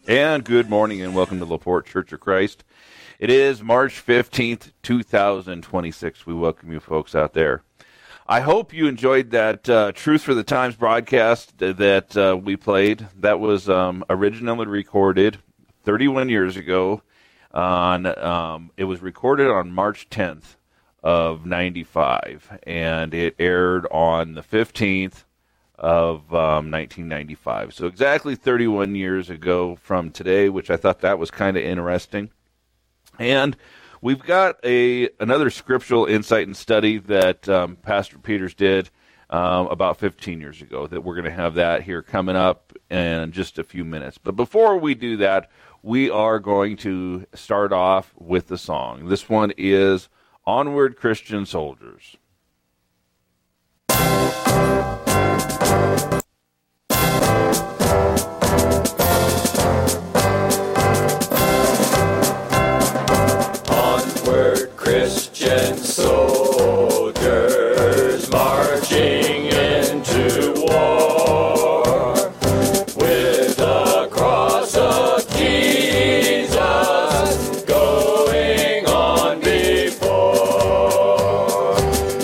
And good morning and welcome to LaPorte Church of Christ. It is March 15th, 2026. We welcome you folks out there. I hope you enjoyed that Truth for the Times broadcast that we played. That was originally recorded 31 years ago. It was recorded on March 10th of 95, and it aired on the 15th of 1995. So exactly 31 years ago from today, which I thought that was kind of interesting. And we've got another scriptural insight and study that Pastor Peters did about 15 years ago, that we're going to have that here coming up in just a few minutes. But before we do that, we are going to start off with the song. This one is Onward, Christian Soldiers. Onward, Christian soldiers, marching into war, with the cross of Jesus going on before.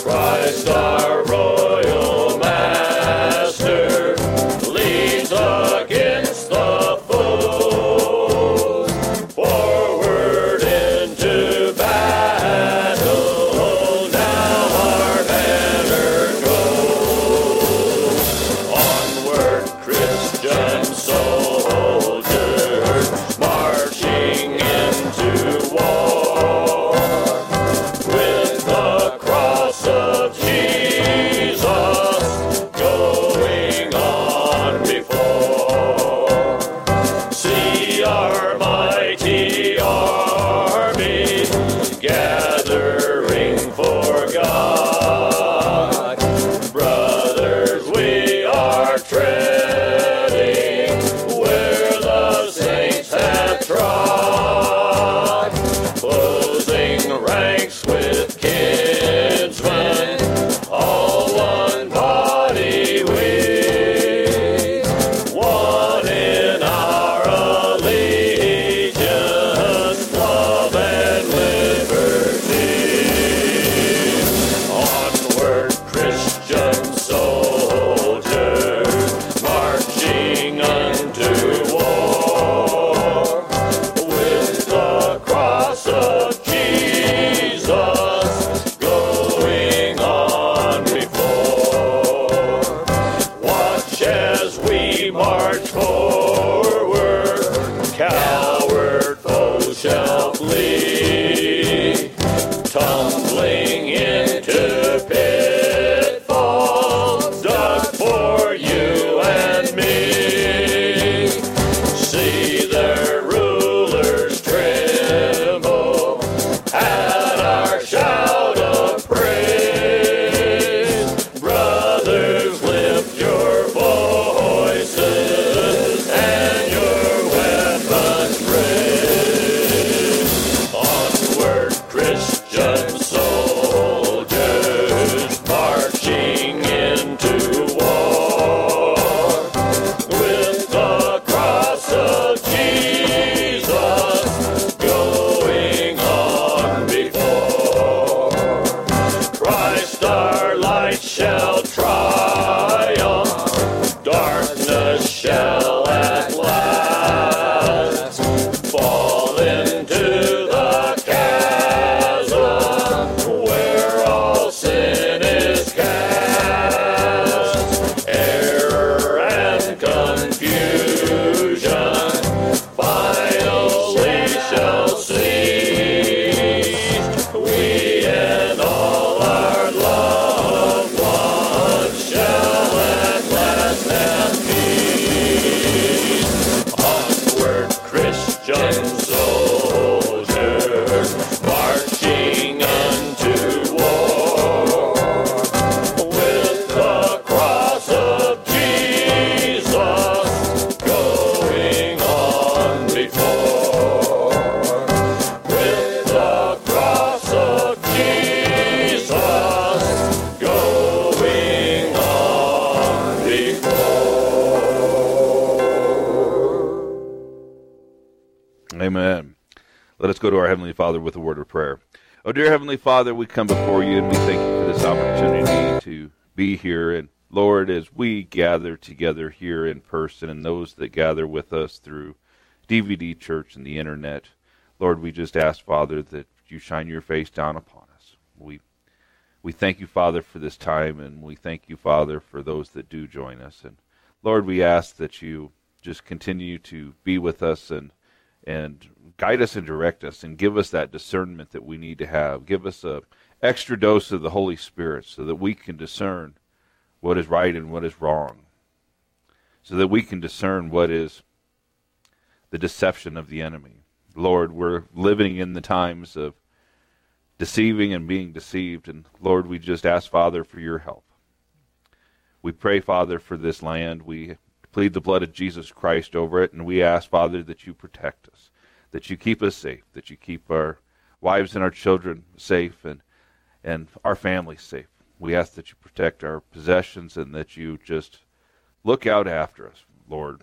Amen. Let us go to our Heavenly Father with a word of prayer. Oh, dear Heavenly Father, we come before you and we thank you for this opportunity to be here. And Lord, as we gather together here in person and those that gather with us through DVD Church and the internet, Lord, we just ask, Father, that you shine your face down upon us. We thank you, Father, for this time, and we thank you, Father, for those that do join us. And Lord, we ask that you just continue to be with us and guide us and direct us and give us that discernment that we need to have. Give us a extra dose of the Holy Spirit so that we can discern what is right and what is wrong, so that we can discern what is the deception of the enemy. Lord, we're living in the times of deceiving and being deceived, and Lord, we just ask, Father, for your help. We pray, Father, for this land. We plead the blood of Jesus Christ over it, and we ask, Father, that you protect us, that you keep us safe, that you keep our wives and our children safe and our families safe. We ask that you protect our possessions and that you just look out after us, Lord.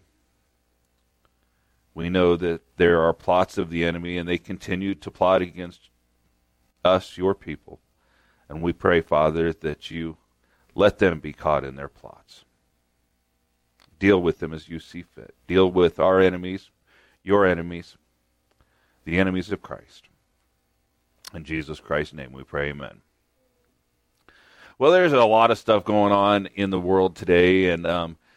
We know that there are plots of the enemy, and they continue to plot against us, your people. And we pray, Father, that you let them be caught in their plots. Deal with them as you see fit. Deal with our enemies, your enemies, the enemies of Christ. In Jesus Christ's name we pray, amen. Well, there's a lot of stuff going on in the world today, and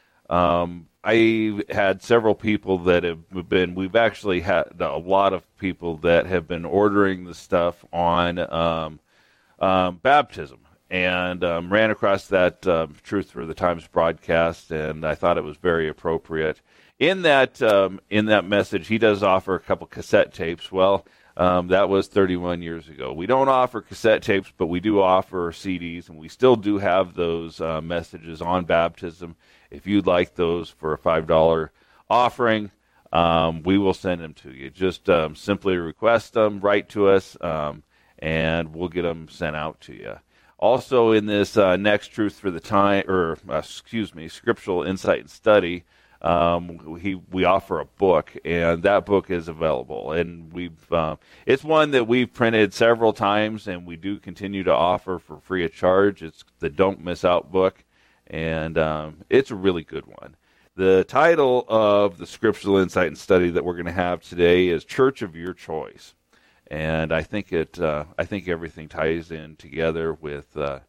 I had several people that have been, we've actually had a lot of people that have been ordering the stuff on baptism, and ran across that Truth for the Times broadcast, and I thought it was very appropriate. In that message, he does offer a couple cassette tapes. Well, that was 31 years ago. We don't offer cassette tapes, but we do offer CDs, and we still do have those messages on baptism. If you'd like those for a $5 offering, we will send them to you. Just simply request them, write to us, and we'll get them sent out to you. Also, in this next Truth for the Time, Scriptural Insight and Study, we offer a book, and that book is available. And it's one that we've printed several times, and we do continue to offer for free of charge. It's the Don't Miss Out book, and it's a really good one. The title of the Scriptural Insight and Study that we're going to have today is Church of Your Choice. And I think everything ties in together with the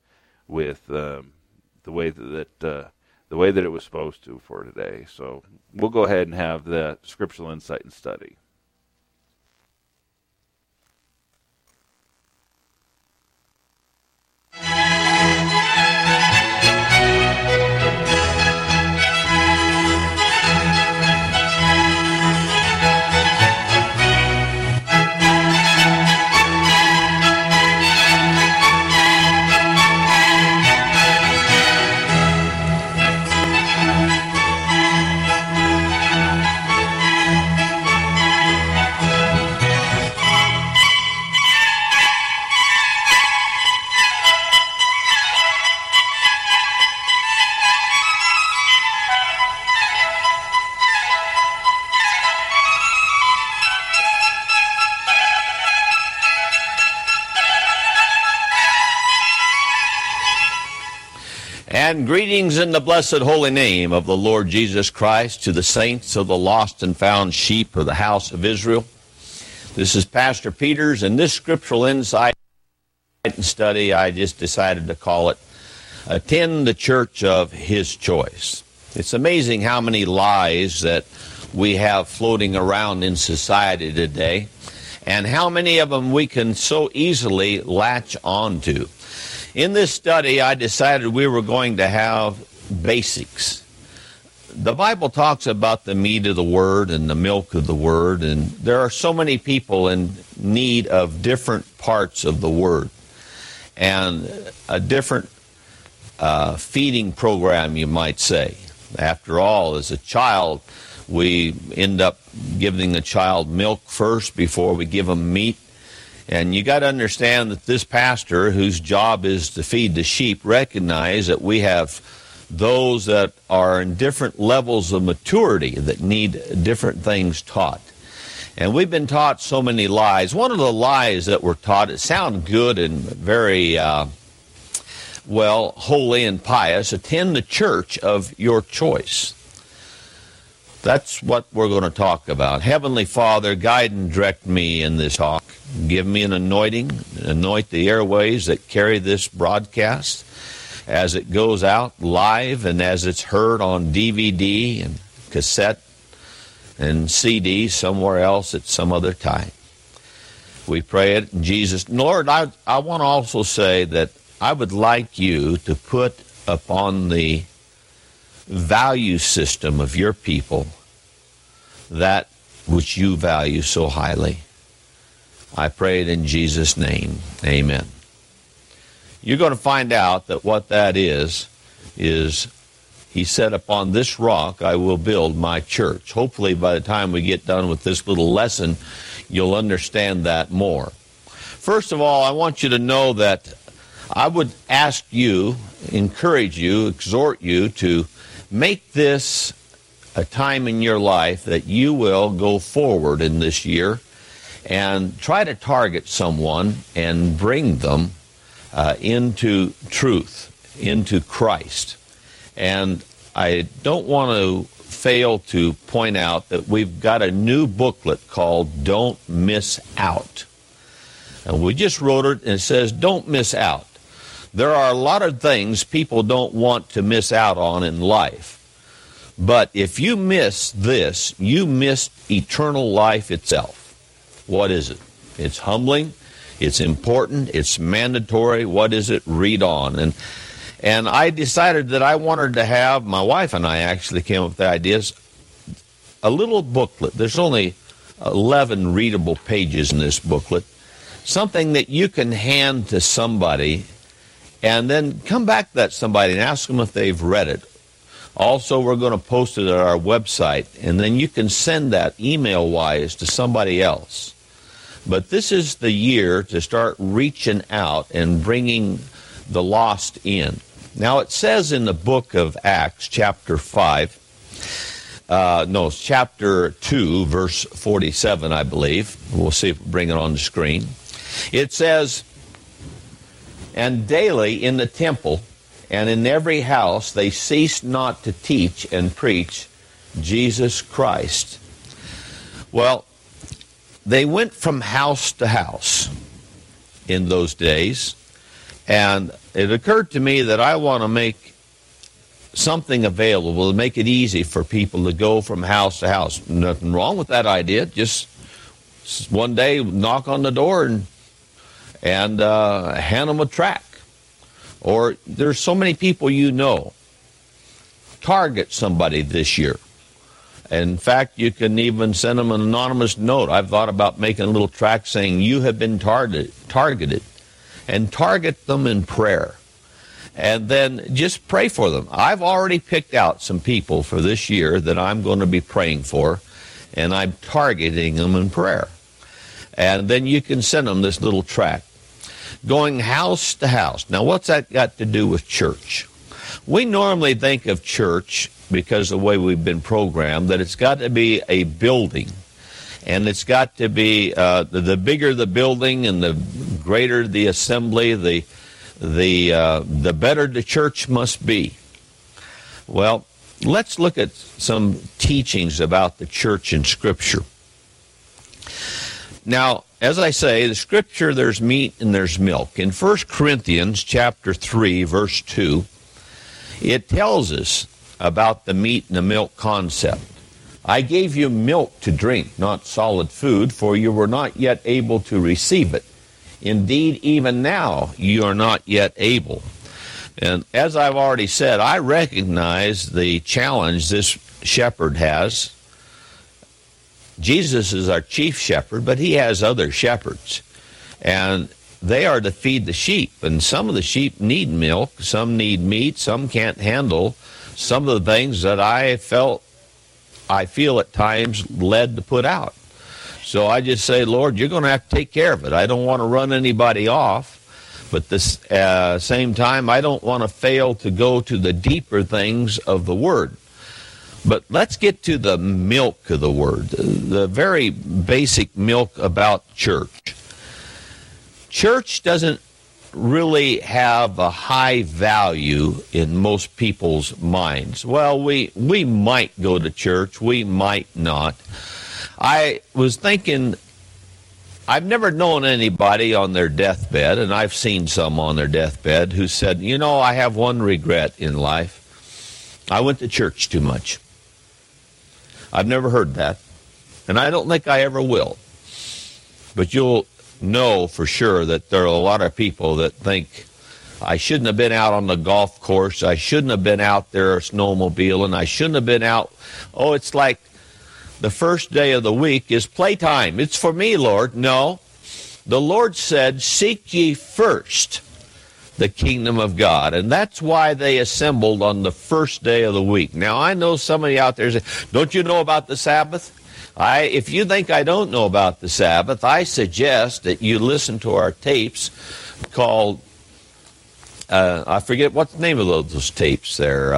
way that it was supposed to for today. So we'll go ahead and have the Scriptural Insight and Study. And greetings in the blessed holy name of the Lord Jesus Christ to the saints of the lost and found sheep of the house of Israel. This is Pastor Peters, and this Scriptural Insight and Study, I just decided to call it, Attend the Church of His Choice. It's amazing how many lies that we have floating around in society today, and how many of them we can so easily latch onto. In this study, I decided we were going to have basics. The Bible talks about the meat of the Word and the milk of the Word, and there are so many people in need of different parts of the Word and a different feeding program, you might say. After all, as a child, we end up giving a child milk first before we give them meat. And you got to understand that this pastor, whose job is to feed the sheep, recognize that we have those that are in different levels of maturity that need different things taught. And we've been taught so many lies. One of the lies that we're taught, it sounds good and very, holy and pious. Attend the church of your choice. That's what we're going to talk about. Heavenly Father, guide and direct me in this talk. Give me an anointing, anoint the airways that carry this broadcast as it goes out live and as it's heard on DVD and cassette and CD somewhere else at some other time. We pray it in Jesus. Lord, I want to also say that I would like you to put upon the value system of your people that which you value so highly. I pray it in Jesus' name. Amen. You're going to find out that what that is he said, upon this rock I will build my church. Hopefully by the time we get done with this little lesson, you'll understand that more. First of all, I want you to know that I would ask you, encourage you, exhort you to make this a time in your life that you will go forward in this year and try to target someone and bring them into truth, into Christ. And I don't want to fail to point out that we've got a new booklet called Don't Miss Out. And we just wrote it, and it says, don't miss out. There are a lot of things people don't want to miss out on in life. But if you miss this, you miss eternal life itself. What is it? It's humbling. It's important. It's mandatory. What is it? Read on. And I decided that I wanted to have, my wife and I actually came up with the ideas, a little booklet. There's only 11 readable pages in this booklet. Something that you can hand to somebody and then come back to that somebody and ask them if they've read it. Also, we're going to post it at our website, and then you can send that email-wise to somebody else. But this is the year to start reaching out and bringing the lost in. Now, it says in the book of Acts, chapter 2, verse 47, I believe. We'll see if we bring it on the screen. It says, and daily in the temple and in every house they ceased not to teach and preach Jesus Christ. Well, they went from house to house in those days, and it occurred to me that I want to make something available to make it easy for people to go from house to house. Nothing wrong with that idea. Just one day knock on the door and hand them a tract. Or there's so many people you know. Target somebody this year. In fact, you can even send them an anonymous note. I've thought about making a little tract saying, you have been targeted. And target them in prayer. And then just pray for them. I've already picked out some people for this year that I'm going to be praying for, and I'm targeting them in prayer. And then you can send them this little tract. Going house to house. Now, what's that got to do with church? We normally think of church, because of the way we've been programmed, that it's got to be a building. And it's got to be, the bigger the building and the greater the assembly, the better the church must be. Well, let's look at some teachings about the church in Scripture. Now, as I say, the Scripture, there's meat and there's milk. In 1 Corinthians chapter 3, verse 2, it tells us about the meat and the milk concept. I gave you milk to drink, not solid food, for you were not yet able to receive it. Indeed, even now you are not yet able. And as I've already said, I recognize the challenge this shepherd has. Jesus is our chief shepherd, but he has other shepherds. And they are to feed the sheep. And some of the sheep need milk, some need meat, some can't handle some of the things that I feel at times led to put out. So I just say, Lord, you're going to have to take care of it. I don't want to run anybody off. But at the same time, I don't want to fail to go to the deeper things of the Word. But let's get to the milk of the word, the very basic milk about church. Church doesn't really have a high value in most people's minds. Well, we might go to church, we might not. I was thinking, I've never known anybody on their deathbed, and I've seen some on their deathbed, who said, you know, I have one regret in life. I went to church too much. I've never heard that, and I don't think I ever will. But you'll know for sure that there are a lot of people that think, I shouldn't have been out on the golf course, I shouldn't have been out there snowmobiling, I shouldn't have been out. Oh, it's like the first day of the week is playtime. It's for me, Lord. No. The Lord said, seek ye first the kingdom of God. And that's why they assembled on the first day of the week. Now, I know somebody out there say, don't you know about the Sabbath? If you think I don't know about the Sabbath, I suggest that you listen to our tapes called, I forget what's the name of those tapes there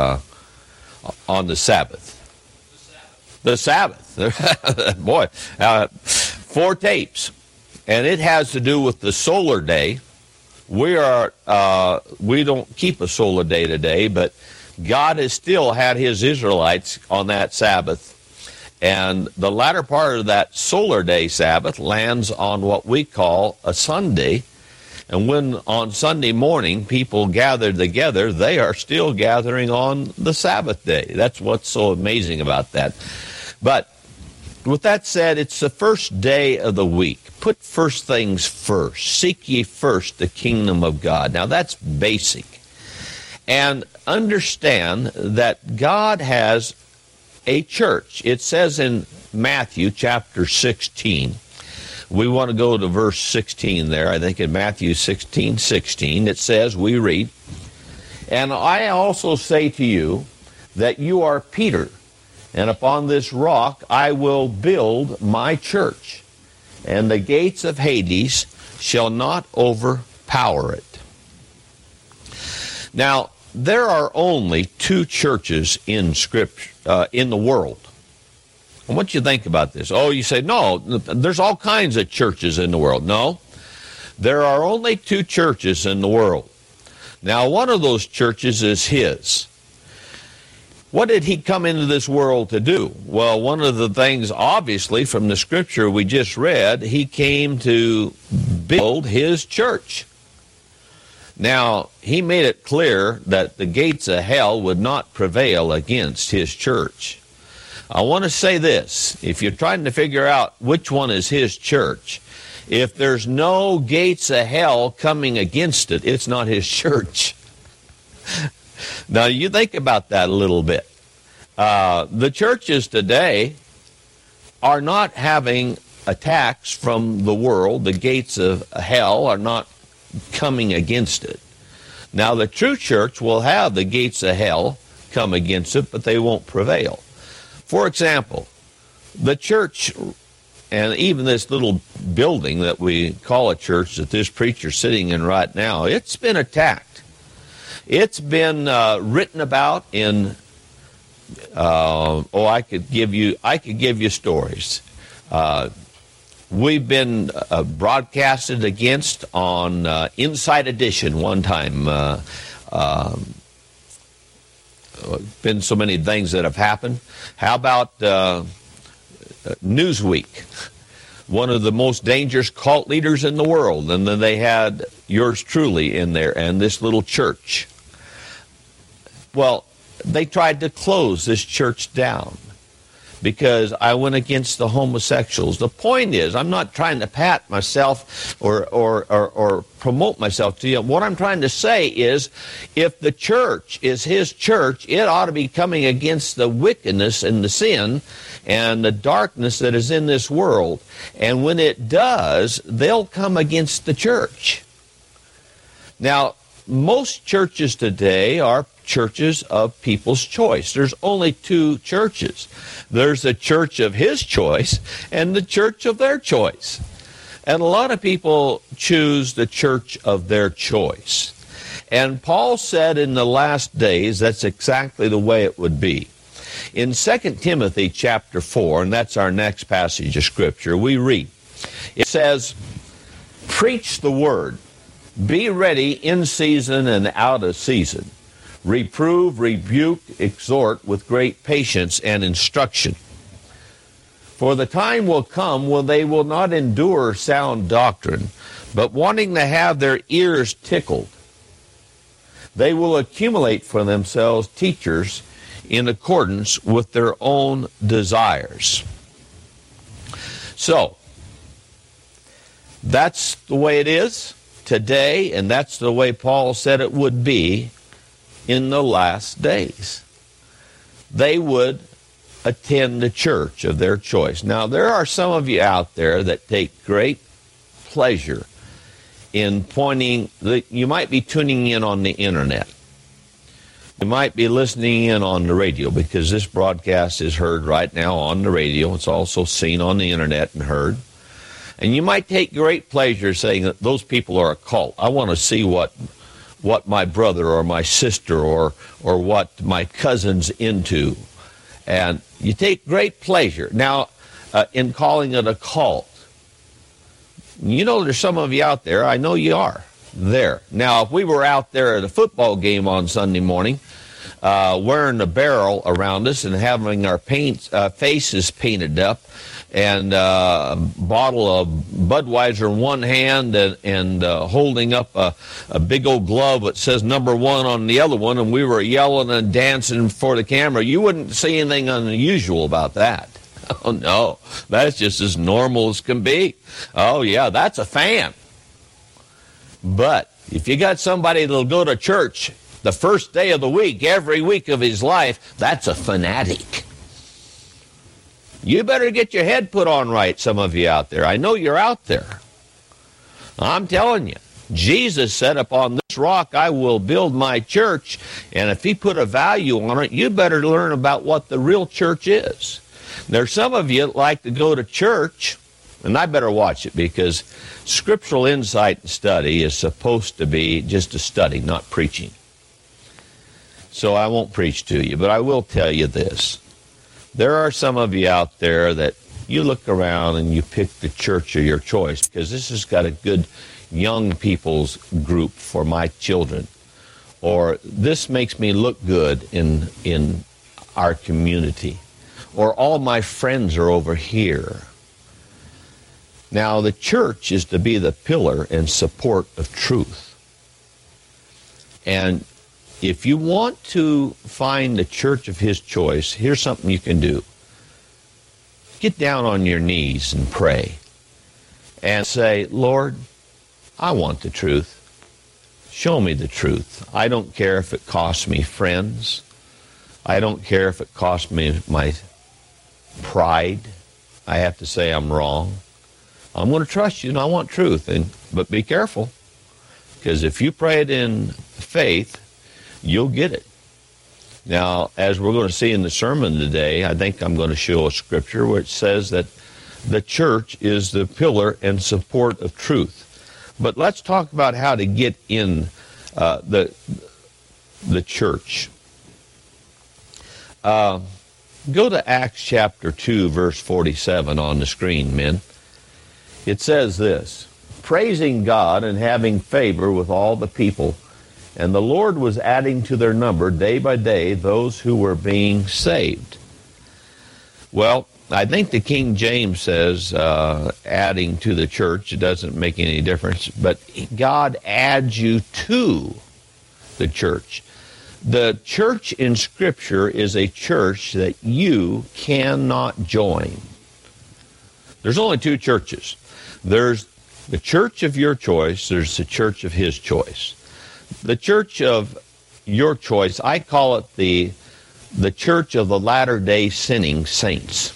on the Sabbath. The Sabbath. Boy, 4 tapes. And it has to do with the solar day. We don't keep a solar day today, but God has still had his Israelites on that Sabbath. And the latter part of that solar day Sabbath lands on what we call a Sunday. And when on Sunday morning people gather together, they are still gathering on the Sabbath day. That's what's so amazing about that. But with that said, it's the first day of the week. Put first things first. Seek ye first the kingdom of God. Now that's basic. And understand that God has a church. It says in Matthew chapter 16. We want to go to verse 16 there. I think in Matthew 16:16 it says, we read, and I also say to you that you are Peter, and upon this rock I will build my church, and the gates of Hades shall not overpower it. Now, there are only 2 churches in Scripture, in the world. And what do you think about this? Oh, you say, no, there's all kinds of churches in the world. No, there are only 2 churches in the world. Now, one of those churches is his. What did he come into this world to do? Well, one of the things, obviously, from the scripture we just read, he came to build his church. Now, he made it clear that the gates of hell would not prevail against his church. I want to say this. If you're trying to figure out which one is his church, if there's no gates of hell coming against it, it's not his church. Now, you think about that a little bit. The churches today are not having attacks from the world. The gates of hell are not coming against it. Now, the true church will have the gates of hell come against it, but they won't prevail. For example, the church, and even this little building that we call a church that this preacher's sitting in right now, it's been attacked. It's been written about in, I could give you stories. We've been broadcasted against on Inside Edition one time. Been so many things that have happened. How about Newsweek? One of the most dangerous cult leaders in the world. And then they had yours truly in there and this little church. Well, they tried to close this church down because I went against the homosexuals. The point is, I'm not trying to pat myself or promote myself to you. What I'm trying to say is, if the church is his church, it ought to be coming against the wickedness and the sin and the darkness that is in this world. And when it does, they'll come against the church. Now, most churches today are churches of people's choice. There's only 2 churches. There's the church of his choice and the church of their choice. And a lot of people choose the church of their choice. And Paul said in the last days that's exactly the way it would be. In 2 Timothy chapter 4, and that's our next passage of Scripture, we read, it says, "Preach the word, be ready in season and out of season. Reprove, rebuke, exhort with great patience and instruction. For the time will come when they will not endure sound doctrine, but wanting to have their ears tickled, they will accumulate for themselves teachers in accordance with their own desires." So, that's the way it is today, and that's the way Paul said it would be in the last days. They would attend the church of their choice. Now, there are some of you out there that take great pleasure in pointing, you might be tuning in on the internet. You might be listening in on the radio, because this broadcast is heard right now on the radio. It's also seen on the internet and heard. And you might take great pleasure saying that those people are a cult. I want to see what my brother or my sister or what my cousin's into. And you take great pleasure now in calling it a cult. You know, there's some of you out there, I know you are there. Now, if we were out there at a football game on Sunday morning, wearing a barrel around us and having our faces painted up, and a bottle of Budweiser in one hand and holding up a big old glove that says number 1 on the other one, and we were yelling and dancing for the camera, you wouldn't see anything unusual about that. Oh, no. That's just as normal as can be. Oh, yeah, that's a fan. But if you got somebody that'll go to church the first day of the week, every week of his life, that's a fanatic. You better get your head put on right, some of you out there. I know you're out there. I'm telling you, Jesus said, "Upon this rock I will build my church," and if he put a value on it, you better learn about what the real church is. There's some of you that like to go to church, and I better watch it, because scriptural insight and study is supposed to be just a study, not preaching. So I won't preach to you, but I will tell you this. There are some of you out there that you look around and you pick the church of your choice, because this has got a good young people's group for my children, or this makes me look good in our community, or all my friends are over here. Now, the church is to be the pillar and support of truth. And if you want to find the church of his choice, here's something you can do. Get down on your knees and pray and say, "Lord, I want the truth. Show me the truth. I don't care if it costs me friends. I don't care if it costs me my pride. I have to say I'm wrong. I'm going to trust you, and I want truth. But be careful, because if you pray it in faith, you'll get it." Now, as we're going to see in the sermon today, I think I'm going to show a scripture which says that the church is the pillar and support of truth. But let's talk about how to get in the church. Go to Acts chapter 2, verse 47 on the screen, men. It says this: "Praising God and having favor with all the people, and the Lord was adding to their number day by day those who were being saved." Well, I think the King James says adding to the church. It doesn't make any difference. But God adds you to the church. The church in Scripture is a church that you cannot join. There's only two churches. There's the church of your choice. There's the church of his choice. The church of your choice, I call it the church of the latter-day sinning saints.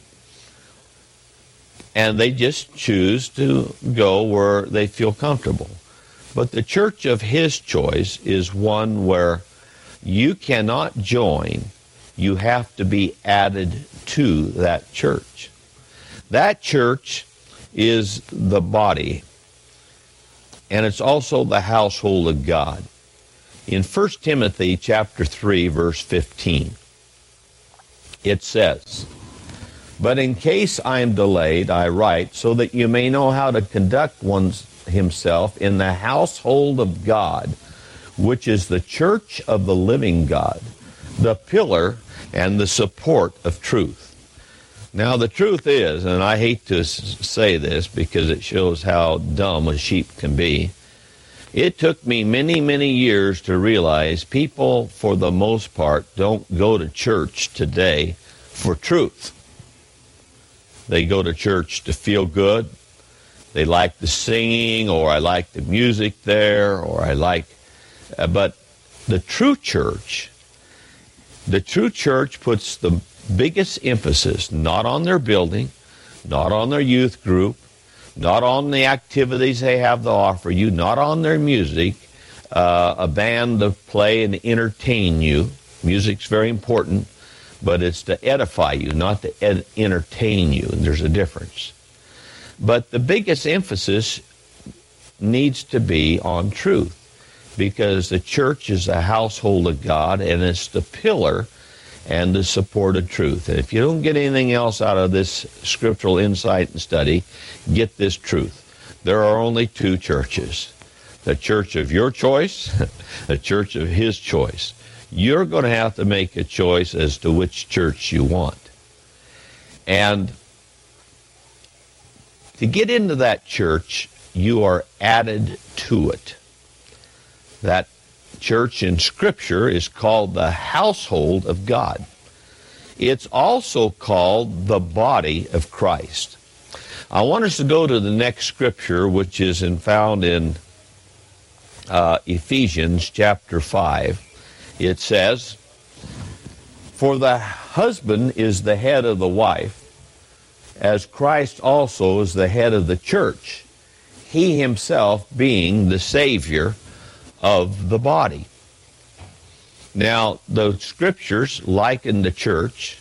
And they just choose to go where they feel comfortable. But the church of his choice is one where you cannot join. You have to be added to that church. That church is the body, and it's also the household of God. In 1 Timothy chapter 3, verse 15, it says, "But in case I am delayed, I write, so that you may know how to conduct himself in the household of God, which is the church of the living God, the pillar and the support of truth." Now, the truth is, and I hate to say this because it shows how dumb a sheep can be, it took me many, many years to realize people, for the most part, don't go to church today for truth. They go to church to feel good. They like the singing, or I like the music there, or I like... but the true church puts the biggest emphasis not on their building, not on their youth group, not on the activities they have to offer you, not on their music, a band to play and entertain you. Music's very important, but it's to edify you, not to entertain you. And there's a difference. But the biggest emphasis needs to be on truth, because the church is the household of God, and it's the pillar and the support of truth. And if you don't get anything else out of this scriptural insight and study, get this truth. There are only two churches: the church of your choice, the church of his choice. You're going to have to make a choice as to which church you want. And to get into that church, you are added to it. That church in Scripture is called the household of God. It's also called the body of Christ. I want us to go to the next scripture, which is found in Ephesians chapter 5. It says, "For the husband is the head of the wife, as Christ also is the head of the church, he himself being the Savior of the body." Now, the scriptures liken the church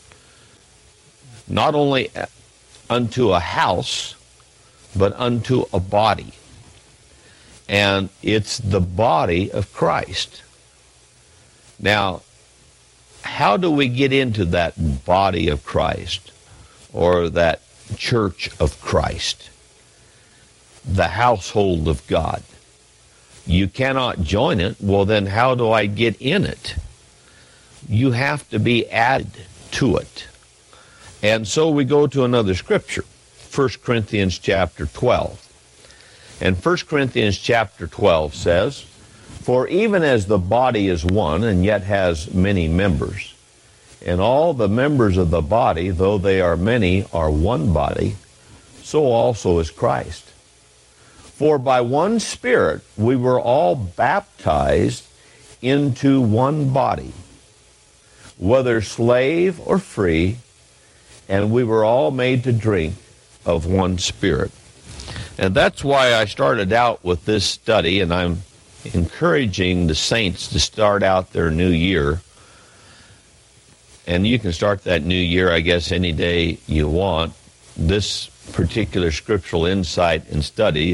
not only unto a house, but unto a body. And it's the body of Christ. Now, how do we get into that body of Christ, or that church of Christ, the household of God? You cannot join it. Well, then how do I get in it? You have to be added to it. And so we go to another scripture, 1 Corinthians chapter 12. And 1 Corinthians chapter 12 says, "For even as the body is one, and yet has many members, and all the members of the body, though they are many, are one body, so also is Christ. For by one Spirit we were all baptized into one body, whether slave or free, and we were all made to drink of one Spirit." And that's why I started out with this study, and I'm encouraging the saints to start out their new year. And you can start that new year, I guess, any day you want. This particular scriptural insight and study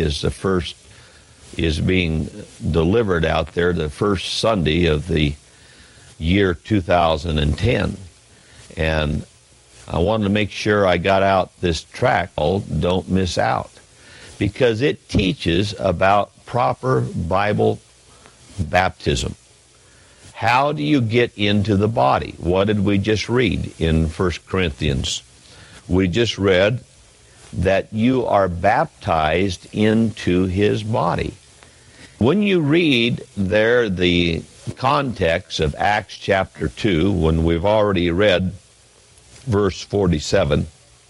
is being delivered out there the first Sunday of the year 2010. And I wanted to make sure I got out this track called "Don't Miss Out," because it teaches about proper Bible baptism. How do you get into the body? What did we just read in 1 Corinthians? We just read that you are baptized into his body. When you read there the context of Acts chapter 2, when we've already read verse 47,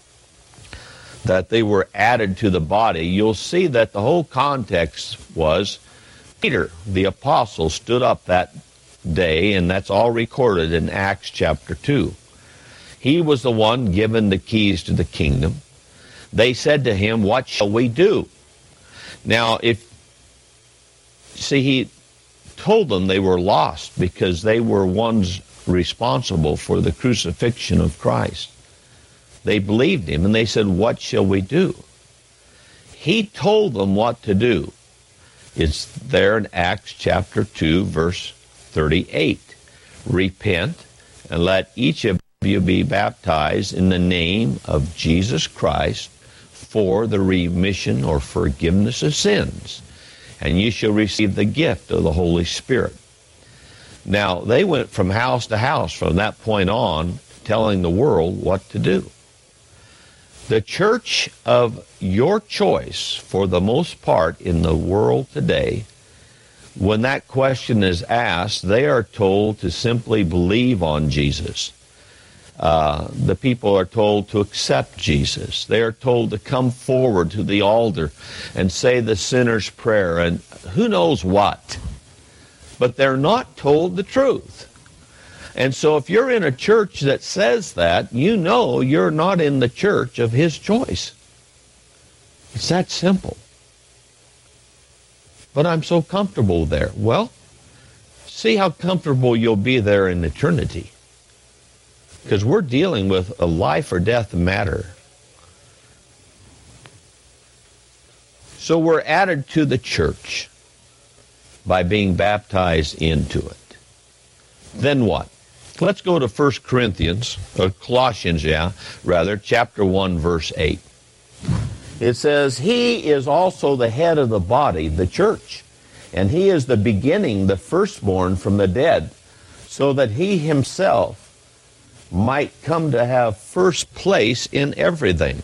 that they were added to the body, you'll see that the whole context was Peter, the apostle, stood up that day, and that's all recorded in Acts chapter 2. He was the one given the keys to the kingdom. They said to him, "What shall we do?" Now, he told them they were lost because they were ones responsible for the crucifixion of Christ. They believed him, and they said, "What shall we do?" He told them what to do. It's there in Acts chapter 2, verse 38. "Repent, and let each of you be baptized in the name of Jesus Christ for the remission or forgiveness of sins, and you shall receive the gift of the Holy Spirit. Now, they went from house to house from that point on, telling the world what to do. The church of your choice, for the most part in the world today, when that question is asked, they are told to simply believe on Jesus. The people are told to accept Jesus. They are told to come forward to the altar and say the sinner's prayer and who knows what. But they're not told the truth. And so if you're in a church that says that, you know you're not in the church of his choice. It's that simple. But I'm so comfortable there. Well, see how comfortable you'll be there in eternity. Because we're dealing with a life or death matter. So we're added to the church by being baptized into it. Then what? Let's go to 1 Corinthians, or Colossians, chapter 1, verse 8. It says, he is also the head of the body, the church, and he is the beginning, the firstborn from the dead, so that he himself might come to have first place in everything.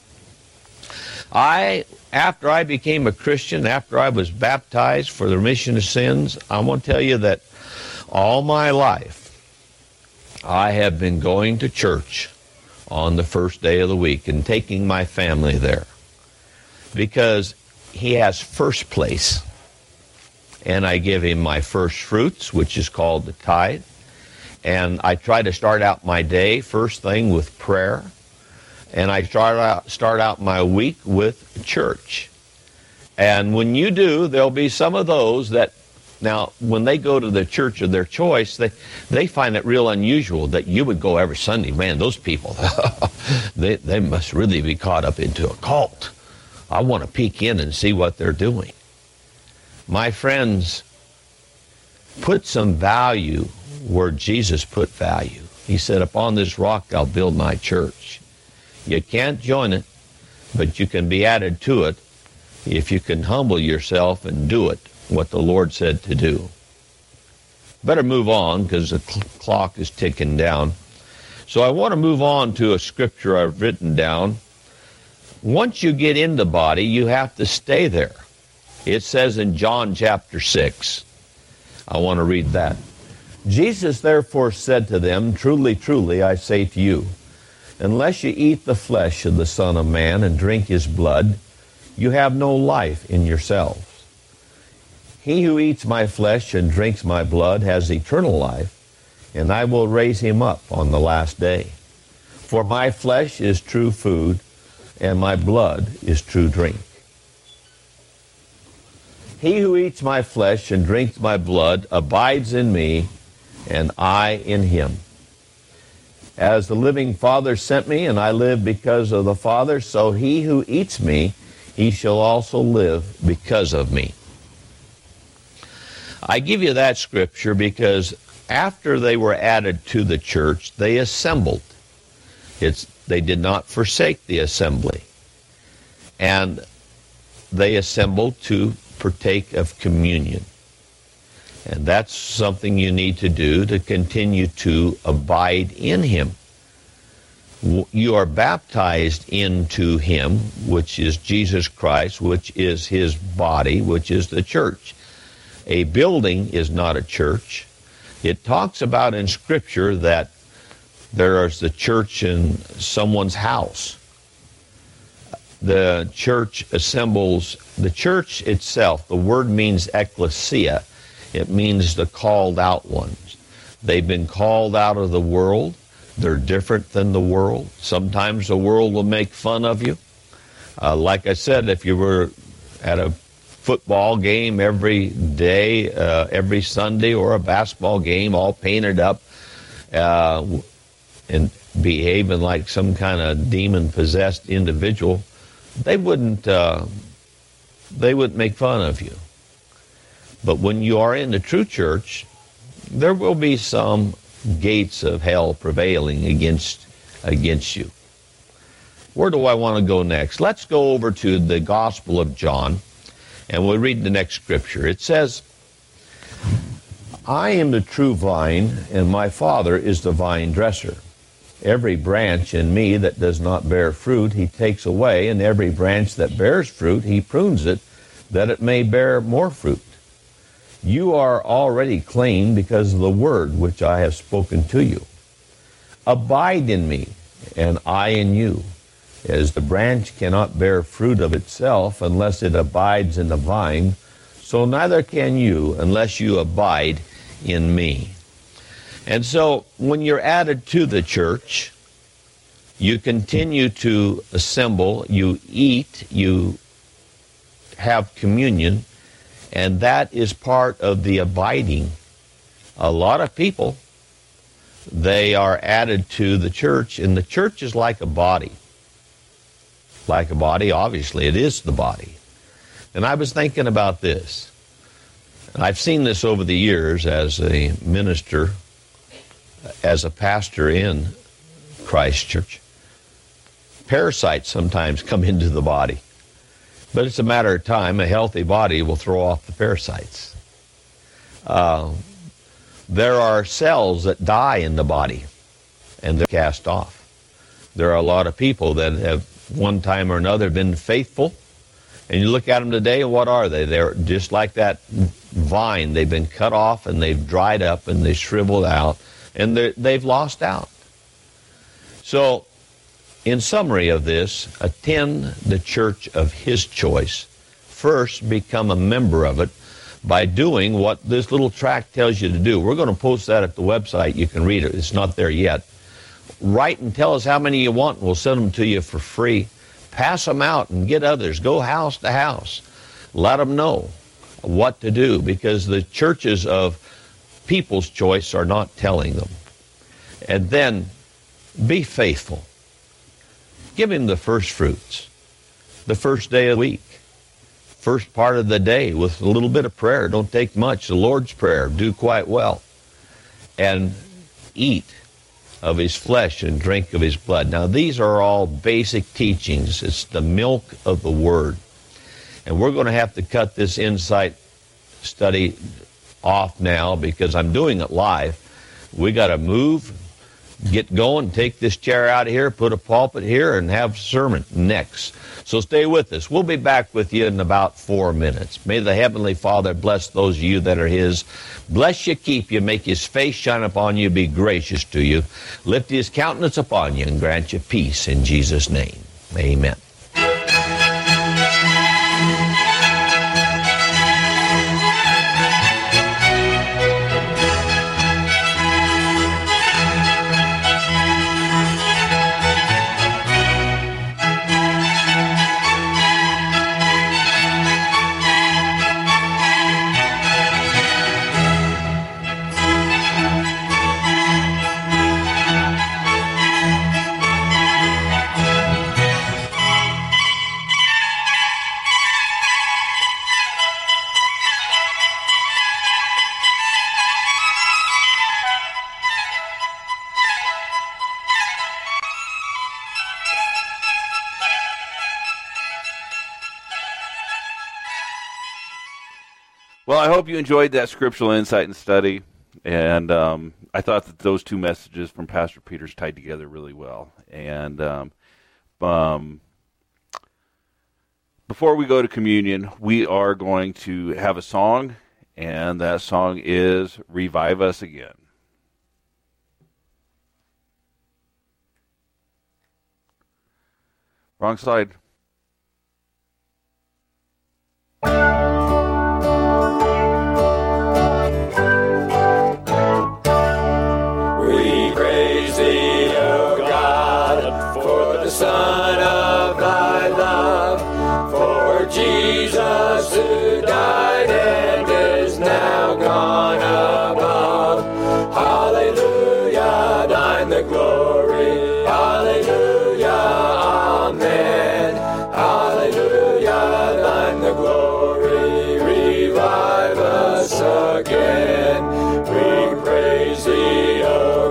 After I became a Christian, after I was baptized for the remission of sins, I want to tell you that all my life I have been going to church on the first day of the week and taking my family there because he has first place. And I give him my first fruits, which is called the tithe. And I try to start out my day first thing with prayer. And I start out my week with church. And when you do, there'll be some of those that, now, when they go to the church of their choice, they find it real unusual that you would go every Sunday. Man, those people, they must really be caught up into a cult. I want to peek in and see what they're doing. My friends, put some value where Jesus put value. He said, upon this rock I'll build my church. You can't join it, but you can be added to it if you can humble yourself and do it, what the Lord said to do. Better move on because the clock is ticking down. So I want to move on to a scripture I've written down. Once you get in the body, you have to stay there. It says in John chapter 6. I want to read that. Jesus therefore said to them, truly, truly, I say to you, unless you eat the flesh of the Son of Man and drink his blood, you have no life in yourselves. He who eats my flesh and drinks my blood has eternal life, and I will raise him up on the last day. For my flesh is true food, and my blood is true drink. He who eats my flesh and drinks my blood abides in me, and I in him. As the living Father sent me, and I live because of the Father, so he who eats me, he shall also live because of me. I give you that scripture because after they were added to the church, they assembled. They did not forsake the assembly. And they assembled to partake of communion. And that's something you need to do to continue to abide in him. You are baptized into him, which is Jesus Christ, which is his body, which is the church. A building is not a church. It talks about in Scripture that there is the church in someone's house. The church assembles, the church itself, the word means ecclesia. It means the called out ones. They've been called out of the world. They're different than the world. Sometimes the world will make fun of you. Like I said, if you were at a football game every day, every Sunday, or a basketball game all painted up and behaving like some kind of demon-possessed individual, they wouldn't make fun of you. But when you are in the true church, there will be some gates of hell prevailing against you. Where do I want to go next? Let's go over to the Gospel of John, and we'll read the next scripture. It says, I am the true vine, and my Father is the vine dresser. Every branch in me that does not bear fruit, he takes away, and every branch that bears fruit, he prunes it, that it may bear more fruit. You are already clean because of the word which I have spoken to you. Abide in me, and I in you. As the branch cannot bear fruit of itself unless it abides in the vine, so neither can you unless you abide in me. And so when you're added to the church, you continue to assemble, you eat, you have communion, and that is part of the abiding. A lot of people, they are added to the church, and the church is like a body. Like a body, obviously, it is the body. And I was thinking about this. And I've seen this over the years as a minister, as a pastor in Christ Church. Parasites sometimes come into the body. But it's a matter of time. A healthy body will throw off the parasites. There are cells that die in the body, and they're cast off. There are a lot of people that have one time or another been faithful, and you look at them today, and what are they? They're just like that vine. They've been cut off, and they've dried up, and they shriveled out, and they've lost out. So, in summary of this, attend the church of his choice. First, become a member of it by doing what this little tract tells you to do. We're going to post that at the website. You can read it. It's not there yet. Write and tell us how many you want, and we'll send them to you for free. Pass them out and get others. Go house to house. Let them know what to do, because the churches of people's choice are not telling them. And then be faithful. Give him the first fruits, the first day of the week, first part of the day with a little bit of prayer. Don't take much. The Lord's Prayer, do quite well. And eat of his flesh and drink of his blood. Now, these are all basic teachings. It's the milk of the Word. And we're going to have to cut this insight study off now because I'm doing it live. We got to move, get going, take this chair out of here, put a pulpit here, and have a sermon next. So stay with us. We'll be back with you in about 4 minutes. May the Heavenly Father bless those of you that are his. Bless you, keep you, make his face shine upon you, be gracious to you, lift his countenance upon you, and grant you peace in Jesus' name. Amen. Well, I hope you enjoyed that scriptural insight and study, and I thought that those two messages from Pastor Peters tied together really well. And before we go to communion, we are going to have a song, and that song is Revive Us Again. Wrong side. Son of thy love, for Jesus who died and is now gone above. Hallelujah, thine the glory. Hallelujah, amen. Hallelujah, thine the glory. Revive us again. We praise thee, O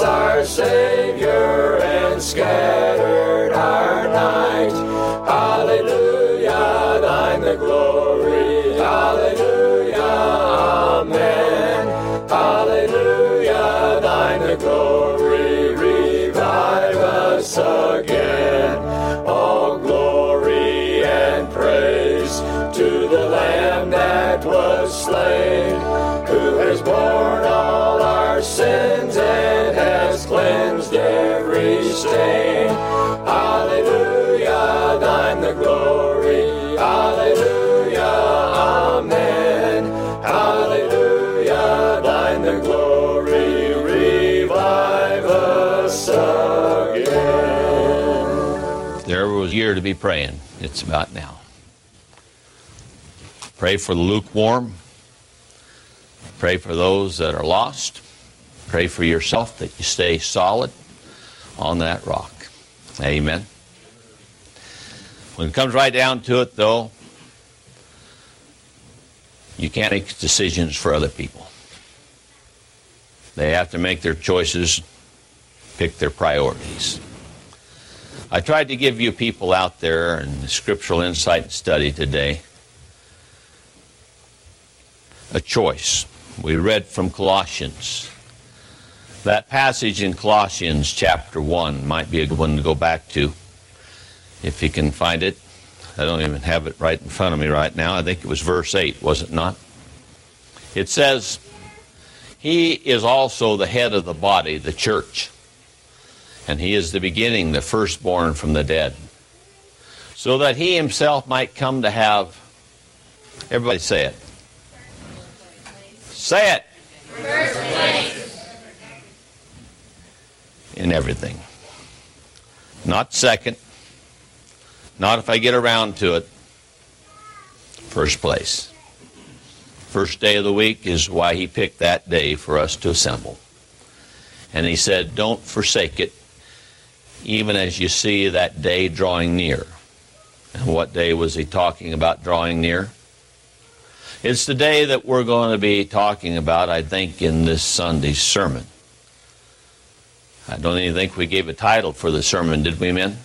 our Savior and scattered our night. Hallelujah, thine the glory. Hallelujah, amen. Hallelujah, thine the glory. Revive us again. All glory and praise to the Lamb that was slain, who has borne all our sins and has cleansed every stain. Hallelujah, thine the glory. Hallelujah, amen. Hallelujah, thine the glory. Revive us again. There was a year to be praying. It's about now. Pray for the lukewarm. Pray for those that are lost. Pray for yourself that you stay solid on that rock. Amen. When it comes right down to it, though, you can't make decisions for other people. They have to make their choices, pick their priorities. I tried to give you people out there in the scriptural insight and study today a choice. We read from Colossians. That passage in Colossians chapter 1 might be a good one to go back to if you can find it. I don't even have it right in front of me right now. I think it was verse 8, was it not? It says, He is also the head of the body, the church, and He is the beginning, the firstborn from the dead, so that He Himself might come to have, everybody say it. Say it. First place. In everything. Not second. Not if I get around to it. First place. First day of the week is why He picked that day for us to assemble. And He said, don't forsake it, even as you see that day drawing near. And what day was He talking about drawing near? It's the day that we're going to be talking about, I think, in this Sunday's sermon. I don't even think we gave a title for the sermon, did we, men?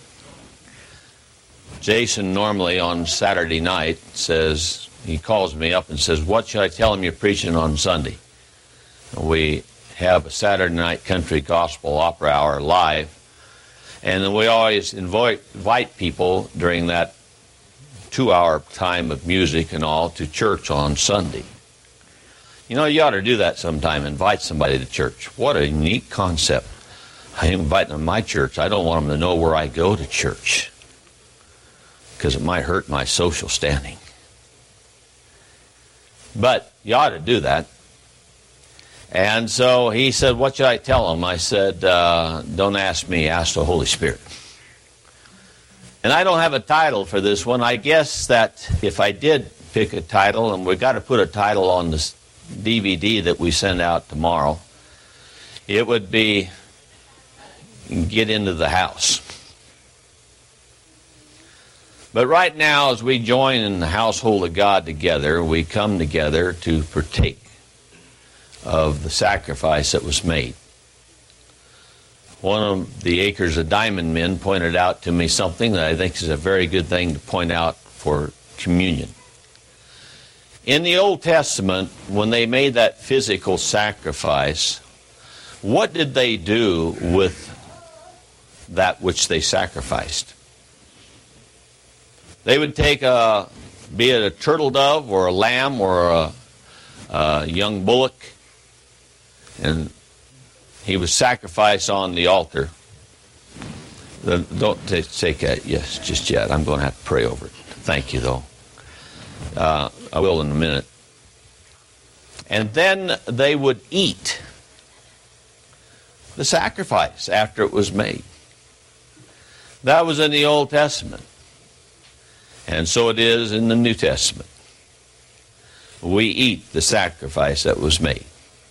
Jason normally on Saturday night says, he calls me up and says, what should I tell him you're preaching on Sunday? We have a Saturday night country gospel opera hour live, and then we always invite people during that 2-hour time of music and all to church on Sunday. You know, you ought to do that sometime, invite somebody to church. What a unique concept. I invite them to my church. I don't want them to know where I go to church, because it might hurt my social standing. But you ought to do that. And so he said, what should I tell him? I said, don't ask me, ask the Holy Spirit. And I don't have a title for this one. I guess that if I did pick a title, and we've got to put a title on this DVD that we send out tomorrow, it would be Get Into the House. But right now, as we join in the household of God together, we come together to partake of the sacrifice that was made. One of the Acres of Diamond men pointed out to me something that I think is a very good thing to point out for communion. In the Old Testament, when they made that physical sacrifice, what did they do with that which they sacrificed? They would take be it a turtle dove or a lamb or a young bullock, and he was sacrificed on the altar. Don't take that just yet. I'm going to have to pray over it. Thank you, though. I will in a minute. And then they would eat the sacrifice after it was made. That was in the Old Testament. And so it is in the New Testament. We eat the sacrifice that was made.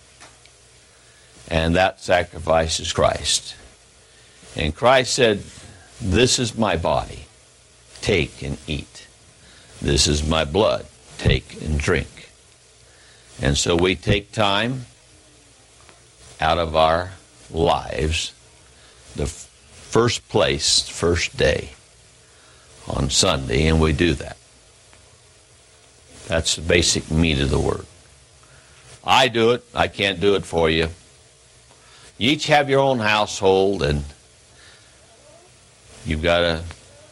And that sacrifice is Christ. And Christ said, this is my body. Take and eat. This is my blood. Take and drink. And so we take time out of our lives the first place, first day on Sunday, and we do that. That's the basic meat of the word. I do it. I can't do it for you. You each have your own household, and you've got to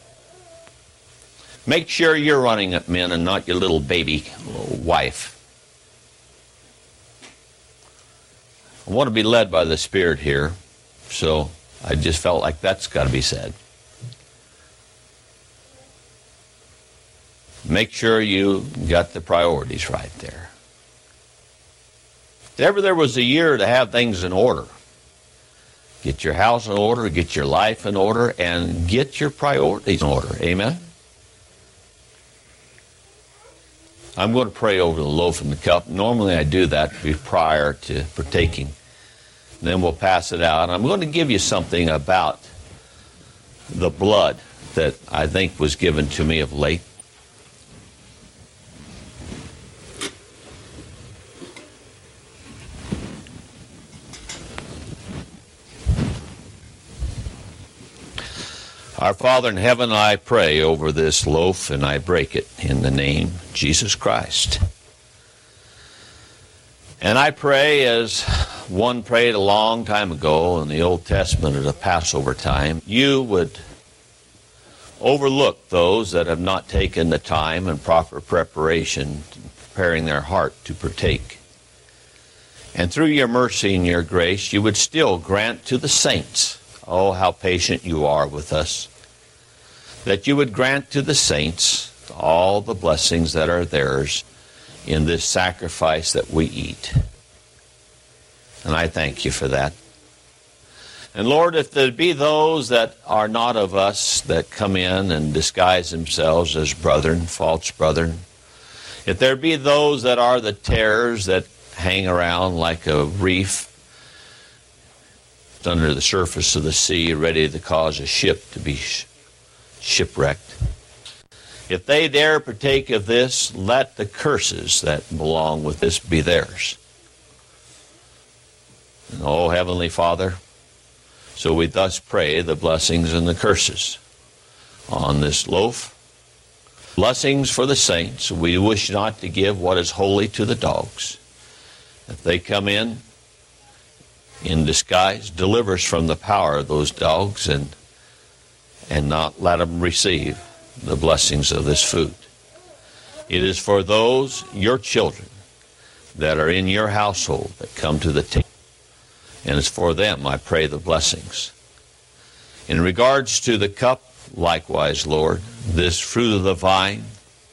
make sure you're running it, men, and not your little baby wife. I want to be led by the Spirit here, so I just felt like that's got to be said. Make sure you got the priorities right there. If ever there was a year to have things in order, get your house in order, get your life in order, and get your priorities in order. Amen? I'm going to pray over the loaf and the cup. Normally I do that prior to partaking. Then we'll pass it out. I'm going to give you something about the blood that I think was given to me of late. Our Father in heaven, I pray over this loaf and I break it in the name of Jesus Christ. And I pray as one prayed a long time ago in the Old Testament at a Passover time, you would overlook those that have not taken the time and proper preparation, preparing their heart to partake. And through your mercy and your grace, you would still grant to the saints, oh, how patient you are with us, that you would grant to the saints all the blessings that are theirs in this sacrifice that we eat. And I thank you for that. And Lord, if there be those that are not of us that come in and disguise themselves as brethren, false brethren, if there be those that are the tares that hang around like a reef under the surface of the sea, ready to cause a ship to be shipwrecked, if they dare partake of this, let the curses that belong with this be theirs. And, oh, Heavenly Father, so we thus pray the blessings and the curses on this loaf. Blessings for the saints. We wish not to give what is holy to the dogs. If they come in disguise, deliver us from the power of those dogs and not let them receive the blessings of this food. It is for those, your children, that are in your household that come to the table. And it's for them I pray the blessings. In regards to the cup, likewise, Lord, this fruit of the vine,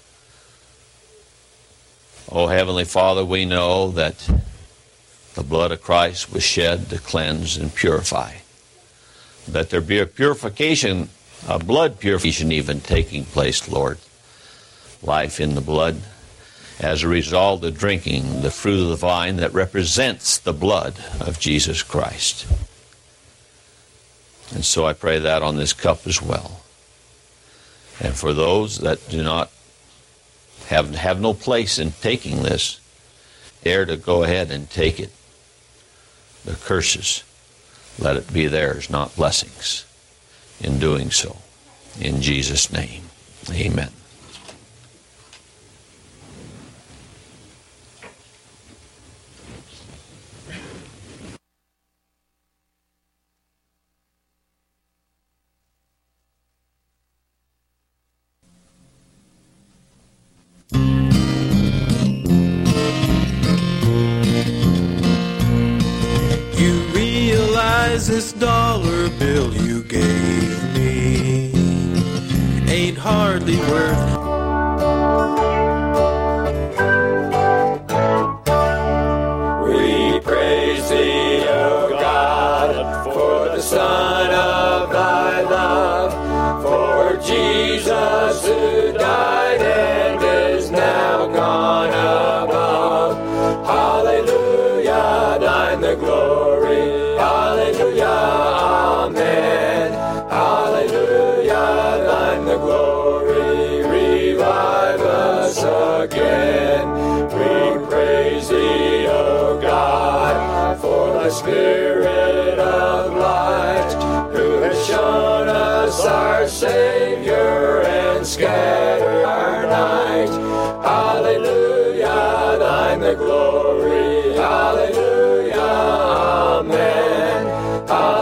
oh, Heavenly Father, we know that the blood of Christ was shed to cleanse and purify. That there be a purification, a blood purification even taking place, Lord. Life in the blood as a result of drinking the fruit of the vine that represents the blood of Jesus Christ. And so I pray that on this cup as well. And for those that do not have no place in taking this, dare to go ahead and take it. The curses, let it be theirs, not blessings, in doing so. In Jesus' name, amen. This dollar bill you gave me ain't hardly worth. We praise thee, O God, for the Son of thy love, for Jesus who died and is now gone above. Hallelujah, thine the glory. Hallelujah, amen. Hallelujah, thine the glory. Revive us again. We praise thee, O God, for thy Spirit of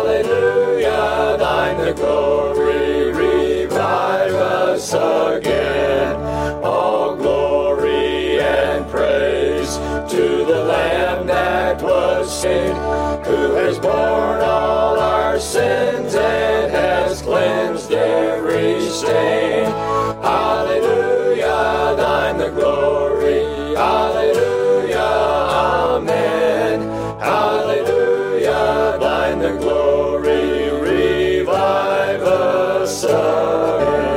Hallelujah, thine the glory, revive us again. All glory and praise to the Lamb that was slain, who has borne all our sins and has cleansed every stain. Hallelujah, thine the glory. Hallelujah, amen. Hallelujah, thine the glory. Revive us again.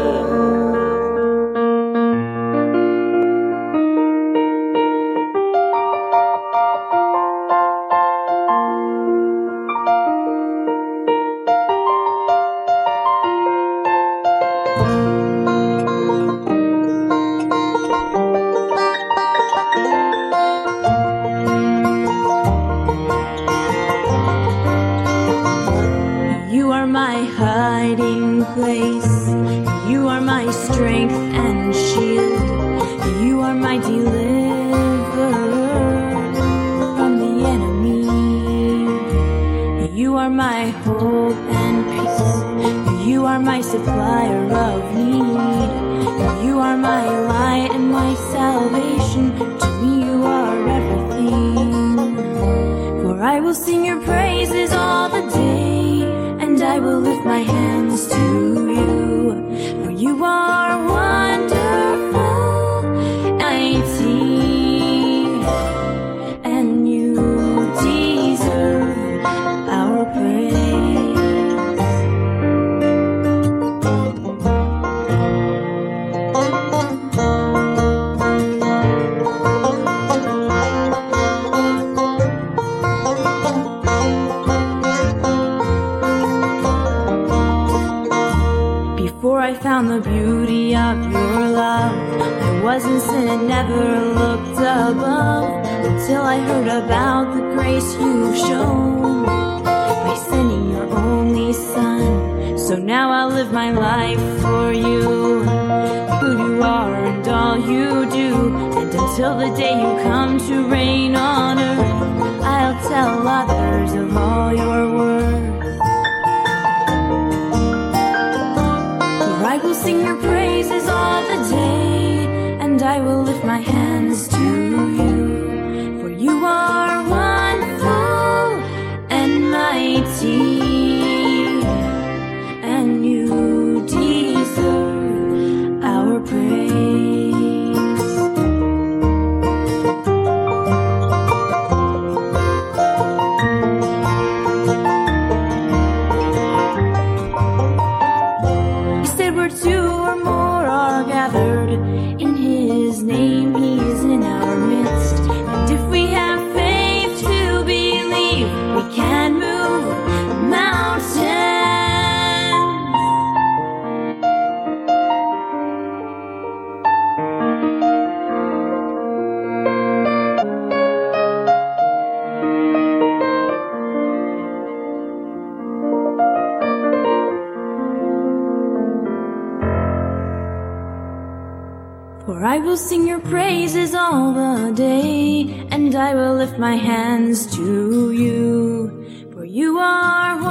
You are my hiding place. You are my strength and shield. You are my deliverer from the enemy. You are my hope and peace. You are my supplier of need. You are my light and my salvation. To me you are everything. For I will sing your praises all the day, and I will lift my hands to you. For you are wonderful, mighty, and you deserve our praise. Before I found the beauty of your love, I was in sin and never looked above, until I heard about the grace you've shown by sending your only Son. So now I'll live my life for you, who you are and all you do. And until the day you come to reign on earth, I'll tell others of all your words. I will sing your praises all the day, and I will lift my hands to you. For you are wonderful and mighty, and you deserve our praise. Two or more are gathered in his name, he is in our midst. And if we have faith to believe, we can move mountains. For I will sing your praises all the day, and I will lift my hands to you. For you are